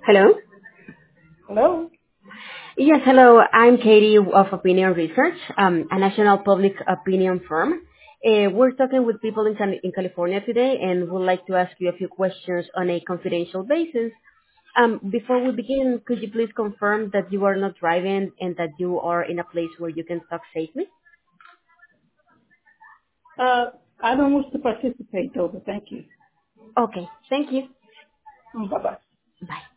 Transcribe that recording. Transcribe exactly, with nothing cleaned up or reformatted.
Hello? Hello? Yes, hello. I'm Katie of Opinion Research, um, a national public opinion firm. Uh, we're talking with people in, Cal- in California today and would like to ask you a few questions on a confidential basis. Um, before we begin, could you please confirm that you are not driving and that you are in a place where you can talk safely? Uh, I don't wish to participate, though, but thank you. Okay, thank you. Mm, Bye-bye. Bye.